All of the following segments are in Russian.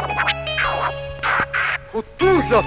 Кутузов!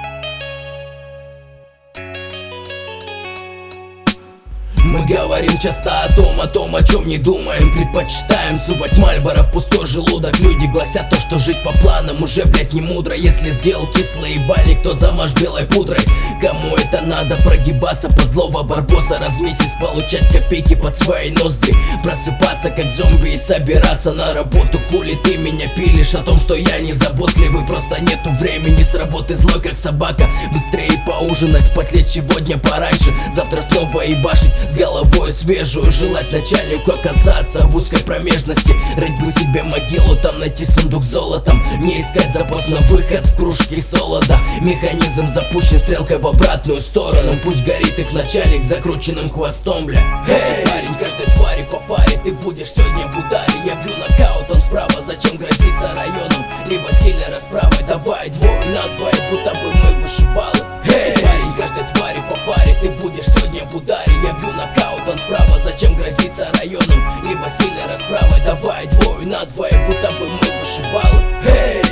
Мы говорим часто о том, о чем не думаем. Предпочитаем сувать Мальборо в пустой желудок. Люди гласят то, что жить по планам уже, блять, не мудро. Если сделал кислый ебальник, то замажь белой пудрой. Кому это надо прогибаться по злого Барбоса? Раз в месяц получать копейки под свои ноздри. Просыпаться как зомби и собираться на работу. Хули ты меня пилишь о том, что я не заботливый? Просто нету времени, с работы злой как собака. Быстрее поужинать, потеть сегодня пораньше. Завтра снова ебашить с головой свежую. Желать начальнику оказаться в узкой промежности. Рыть бы себе могилу, там найти сундук с золотом. Не искать запоздно выход в кружке солода. Механизм запущен стрелкой в обратную сторону. Пусть горит их начальник закрученным хвостом, бля. Эй, парень, каждой твари по паре. Ты будешь сегодня в ударе. Я бью нокаутом справа, зачем грозиться районом? Либо сильной расправой, давай двое на двое, будто бы мы вышибалы. Эй, парень, каждой твари по паре. Ты будешь сегодня в ударе. Я бью нокаутом справа, зачем грозиться районом? Либо сильной расправой, давай двое на двое, будто бы мы вышибалы. Эй!